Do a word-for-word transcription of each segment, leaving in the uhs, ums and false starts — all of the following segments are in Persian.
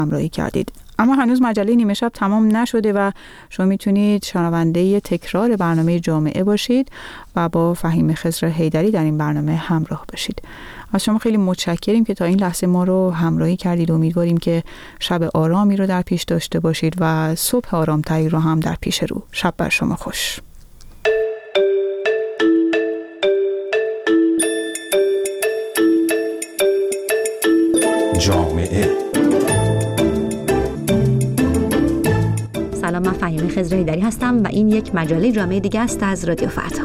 همراهی کردید. اما هنوز مجله نیمه شب تمام نشده و شما میتونید شنونده تکرار برنامه جامعه باشید و با فهیم خضر حیدری در این برنامه همراه باشید. از شما خیلی متشکریم که تا این لحظه ما رو همراهی کردید. امیدواریم که شب آرامی رو در پیش داشته باشید و صبح آرامتری رو هم در پیش رو. شب بر شما خوش. جامعه. سلام، من فهیمه خضر حیدری هستم و این یک مجله جامعه دیگه است از رادیو فردا.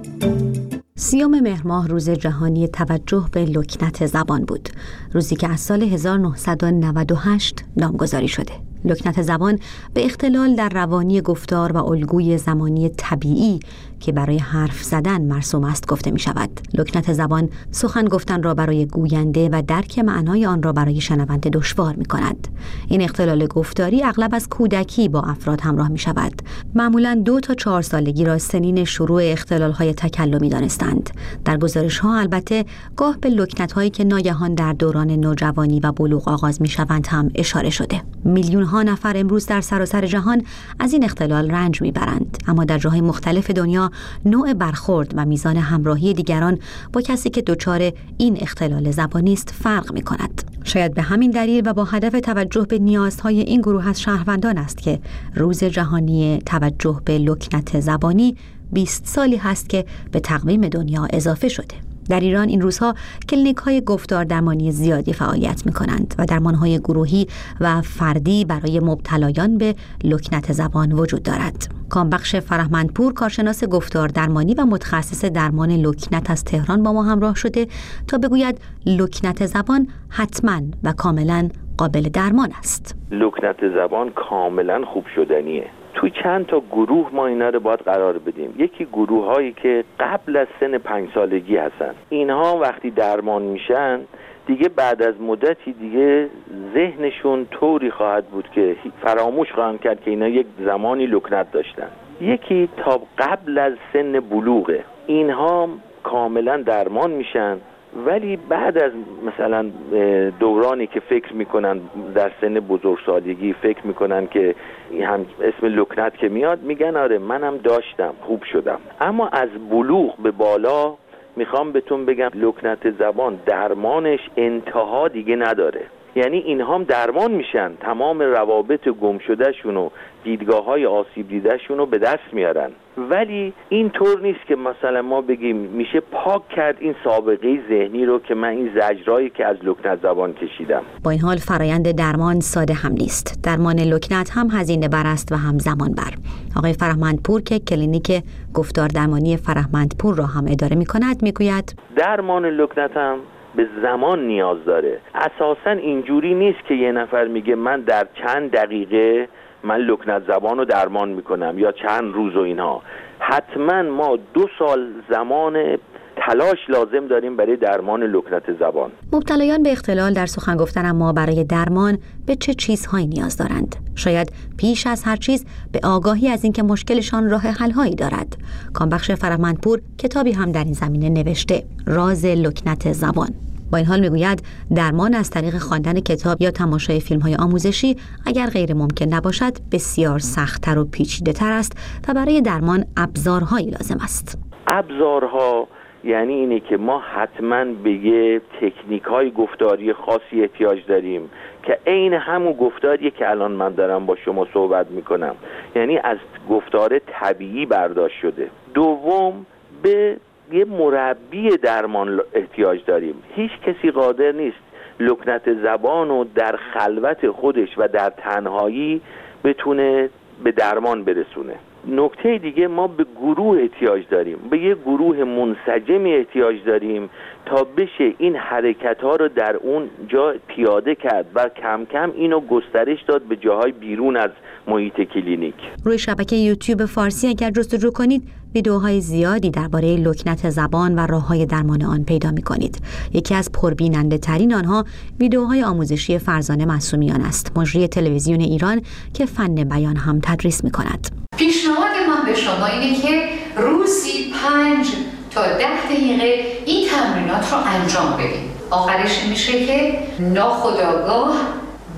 سیوم مهر ماه روز جهانی توجه به لکنت زبان بود، روزی که از سال هزار و نهصد و نود و هشت نامگذاری شده. لکنت زبان به اختلال در روانی گفتار و الگوی زمانی طبیعی که برای حرف زدن مرسوم است گفته می شود. لکنت زبان سخن گفتن را برای گوینده و درک معنای آن را برای شنونده دشوار می کند. این اختلال گفتاری اغلب از کودکی با افراد همراه می شود. معمولاً دو تا چهار سالگی را سنین شروع اختلال های تکلمی دانستند. در گزارش ها البته گاه به لکنت هایی که ناگهان در دوران نوجوانی و بلوغ آغاز می شوند هم اشاره شده. میلیون ها نفر امروز در سراسر جهان از این اختلال رنج میبرند، اما در جاهای مختلف دنیا نوع برخورد و میزان همراهی دیگران با کسی که دچار این اختلال زبانی است فرق میکند. شاید به همین دلیل و با هدف توجه به نیازهای این گروه از شهروندان است که روز جهانی توجه به لکنت زبانی بیست سالی هست که به تقویم دنیا اضافه شده. در ایران این روزها کلینیک‌های گفتار درمانی زیادی فعالیت می‌کنند و درمان‌های گروهی و فردی برای مبتلایان به لکنت زبان وجود دارد. کامبخش فرهمندپور، کارشناس گفتار درمانی و متخصص درمان لکنت از تهران با ما همراه شده تا بگوید لکنت زبان حتماً و کاملاً قابل درمان است. لکنت زبان کاملاً خوب شدنیه. توی چند تا گروه ما اینا رو باید قرار بدیم. یکی گروه هایی که قبل از سن پنج سالگی هستن. اینها وقتی درمان میشن دیگه بعد از مدتی دیگه ذهنشون طوری خواهد بود که فراموش خواهند کرد که اینا یک زمانی لکنت داشتن. یکی تا قبل از سن بلوغه. اینها کاملا درمان میشن، ولی بعد از مثلا دورانی که فکر میکنن در سن بزرگسالگی فکر میکنن که هم اسم لکنت که میاد میگن آره منم داشتم خوب شدم. اما از بلوغ به بالا میخوام بهتون بگم لکنت زبان درمانش انتها دیگه نداره. یعنی اینها هم درمان میشن، تمام روابط گم شده شون و دیدگاه های آسیب دیده شون رو به دست میارن، ولی این طور نیست که مثلا ما بگیم میشه پاک کرد این سابقه ذهنی رو که من این زجرایی که از لکنت زبان کشیدم. با این حال فرایند درمان ساده هم نیست. درمان لکنت هم هزینه بر است و هم زمان بر. آقای فرهمندپور که کلینیک گفتار درمانی فرهمندپور را هم اداره میکند میگوید درمان لکنت هم به زمان نیاز داره. اساساً اینجوری نیست که یه نفر میگه من در چند دقیقه من لکنت زبان رو درمان میکنم یا چند روز و اینها. حتما ما دو سال زمان تلاش لازم داریم برای درمان لکنت زبان. مبتلایان به اختلال در سخن گفتن اما برای درمان به چه چیزهایی نیاز دارند؟ شاید پیش از هر چیز به آگاهی از اینکه مشکلشان راه حل‌هایی دارد. کامبخش فرهمندپور کتابی هم در این زمینه نوشته، راز لکنت زبان. با این حال میگوید درمان از طریق خواندن کتاب یا تماشای فیلم‌های آموزشی اگر غیر ممکن نباشد بسیار سخت‌تر و پیچیده‌تر است و برای درمان ابزارهایی لازم است. ابزارها یعنی اینه که ما حتما به یه تکنیک‌های گفتاری خاصی احتیاج داریم که عین همون گفتاریه که الان من دارم با شما صحبت میکنم، یعنی از گفتار طبیعی برداشت شده. دوم، به یه مربی درمان احتیاج داریم. هیچ کسی قادر نیست لکنت زبان رو در خلوت خودش و در تنهایی بتونه به درمان برسونه. نکته دیگه، ما به گروه احتیاج داریم، به یه گروه منسجمی احتیاج داریم تا بشه این حرکت ها رو در اون جا پیاده کرد و کم کم اینو گسترش داد به جاهای بیرون از محیط کلینیک. روی شبکه یوتیوب فارسی اگر جستجو کنید ویدیوهای زیادی درباره لکنت زبان و راه‌های درمان آن پیدا می‌کنید. یکی از پربیننده ترین آنها ویدیوهای آموزشی فرزانه معصومیان است، مجری تلویزیون ایران که فن بیان هم تدریس می‌کند. پیشنهاد من به شما اینه که روزی پنج تا ده دقیقه این تمرینات رو انجام بدید. آخرش میشه که ناخودآگاه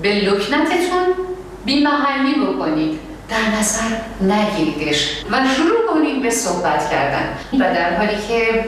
به لکنتتون بی‌محلی بکنید، در نظر نگیریدش و شروع کنید به صحبت کردن. و در حالی که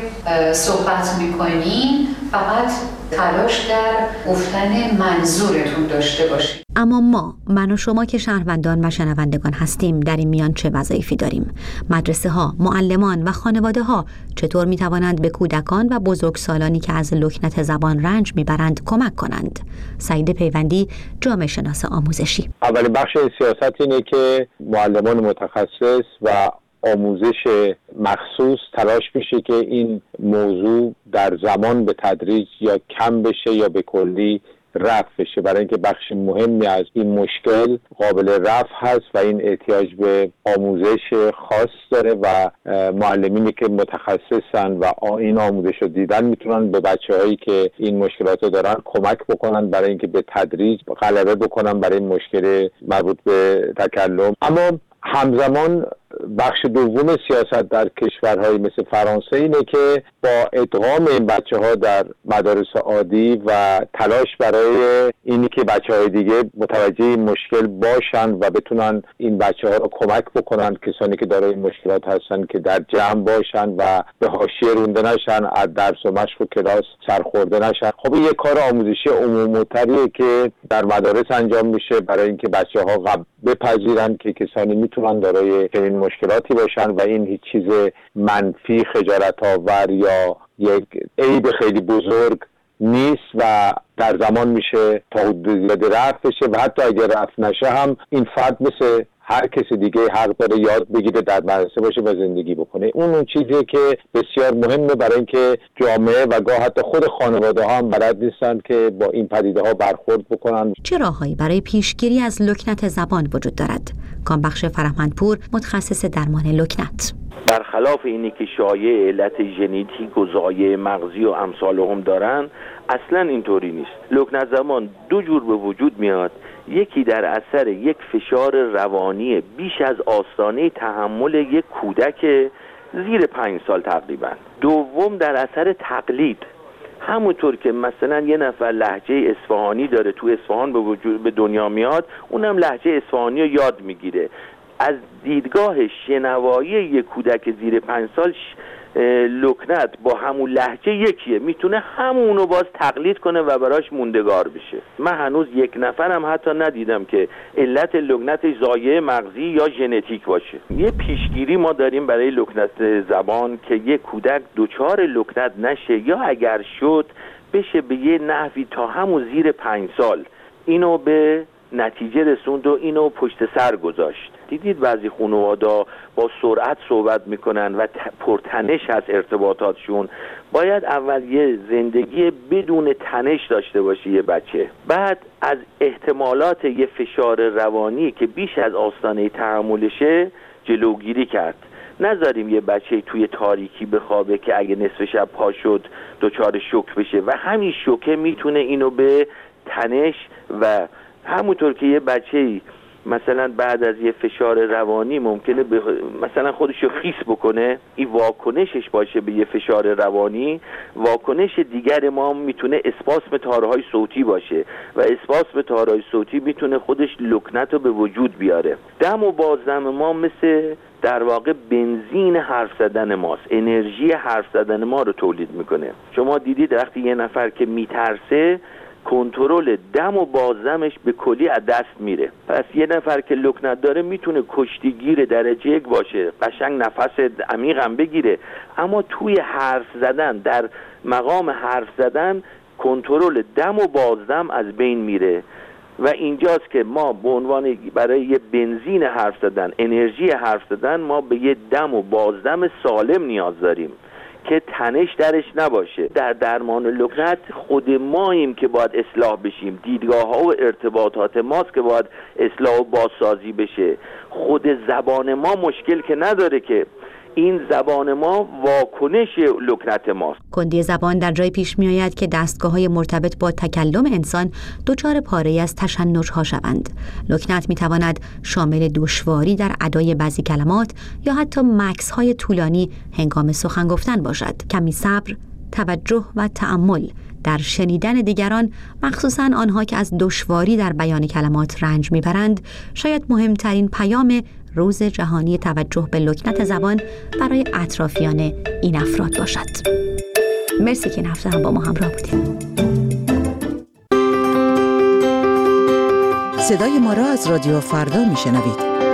صحبت میکنین فقط تلاش در گفتن منظورتون داشته باشید. اما ما، من و شما که شهروندان و شنوندگان هستیم، در این میان چه وظایفی داریم؟ مدرسه ها، معلمان و خانواده ها چطور می توانند به کودکان و بزرگسالانی که از لکنت زبان رنج میبرند کمک کنند؟ سعید پیوندی، جامعه شناس آموزشی: اولین بخش سیاست اینه که معلمان متخصص و آموزش مخصوص تلاش میشه که این موضوع در زمان به تدریج یا کم بشه یا به کلی رفع بشه، برای اینکه بخش مهمی از این مشکل قابل رفع هست و این احتیاج به آموزش خاص داره و معلمینی که متخصصن و این آموزش رو دیدن میتونن به بچه‌هایی که این مشکلات رو دارن کمک بکنن برای اینکه به تدریج غلبه بکنن برای این مشکل مربوط به تکلم. اما همزمان بخش دوم سیاست در کشورهای مثل فرانسه اینه که با ادغام این بچه ها در مدارس عادی و تلاش برای اینی که بچه های دیگه متوجه این مشکل باشن و بتونن این بچه ها رو کمک بکنن، کسانی که دارای این مشکلات هستن که در جمع باشن و به حاشیه رونده نشن، از درس و مشق و کلاس سرخورده نشن. خب این یک کار آموزشی عمومی‌تریه که در مدارس انجام میشه برای اینکه بچه ها بپذیرن که کسانی میتونن دارای این مشکلاتی باشن و این هیچ چیز منفی، خجالت آور یا یک عیب خیلی بزرگ نیست و در زمان میشه تا حدود زیادی رفع بشه و حتی اگر رفع نشه هم این فرد مثل هر کسی دیگه حق داره یاد بگیره، در مدرسه باشه و زندگی بکنه. اون اون چیزیه که بسیار مهمه برای اینکه جامعه و گاه حتی خود خانواده ها هم بلد نیستن که با این پدیده ها برخورد بکنن. چه راههایی برای پیشگیری از لکنت زبان وجود دارد؟ کامبخش فرهمندپور، متخصص درمان لکنت: برخلاف اینی که شایعه علت ژنتیک و ضایعه مغزی و امثال هم دارن، اصلا اینطوری نیست. لکنت زبان دو جور به وجود میاد. یکی در اثر یک فشار روانی بیش از آستانه تحمل یک کودک زیر پنج سال تقریبا. دوم در اثر تقلید. همونطور که مثلا یه نفر لهجه اصفهانی داره، تو اصفهان به وجود به دنیا میاد، اونم لهجه اصفهانی رو یاد میگیره. از دیدگاه شنوایی یک کودک زیر پنج سال لکنت با همون لهجه یکیه، میتونه همونو باز تقلید کنه و براش موندگار بشه. من هنوز یک نفرم حتی ندیدم که علت لکنتش ضایعه مغزی یا ژنتیک باشه. یه پیشگیری ما داریم برای لکنت زبان که یک کودک دچار لکنت نشه یا اگر شد بشه به یه نحوی تا همون زیر پنج سال اینو به نتیجه رسوند و اینو پشت سر گذاشت. دیدید بعضی خانواده با سرعت صحبت میکنن و پرتنش هست ارتباطاتشون. باید اول یه زندگی بدون تنش داشته باشه یه بچه، بعد از احتمالات یه فشار روانی که بیش از آستانه تحملشه جلوگیری کرد. نذاریم یه بچه توی تاریکی بخوابه که اگه نصف شب پا شد دچار شوک بشه و همین شوکه میتونه اینو به تنش و همونطور که یه بچه‌ای مثلا بعد از یه فشار روانی ممکنه به مثلا خودشو خیس بکنه، این واکنشش باشه به یه فشار روانی. واکنش دیگر ما میتونه اسپاسم تارهای صوتی باشه و اسپاسم تارهای صوتی میتونه خودش لکنت رو به وجود بیاره. دم و بازدم ما مثل در واقع بنزین حرف زدن ماست، انرژی حرف زدن ما رو تولید میکنه. شما دیدید وقتی یه نفر که میترسه کنترل دم و بازدمش به کلی از دست میره. پس یه نفر که لکنت داره میتونه کشتیگیر درجه یک باشه، قشنگ نفس عمیقم بگیره، اما توی حرف زدن، در مقام حرف زدن کنترل دم و بازدم از بین میره و اینجاست که ما به عنوان برای یه بنزین حرف زدن، انرژی حرف زدن، ما به یه دم و بازدم سالم نیاز داریم که تنش درش نباشه. در درمان لکنت خود ماییم که باید اصلاح بشیم، دیدگاه ها و ارتباطات ماست که باید اصلاح و بازسازی بشه. خود زبان ما مشکل که نداره، که این زبان ما واکنش لکنت ماست. کندی زبان در جای پیش می آید که دستگاه‌های مرتبط با تکلم انسان دچار پاره‌ای از تشنج‌ها شوند. لکنت می تواند شامل دشواری در ادای بعضی کلمات یا حتی مکث‌های طولانی هنگام سخن گفتن باشد. کمی صبر، توجه و تأمل در شنیدن دیگران، مخصوصاً آنها که از دشواری در بیان کلمات رنج میبرند، شاید مهمترین پیام روز جهانی توجه به لکنت زبان برای اطرافیان این افراد باشد. مرسی که این هفته هم با ما همراه بودید. صدای ما را از رادیو فردا میشنوید.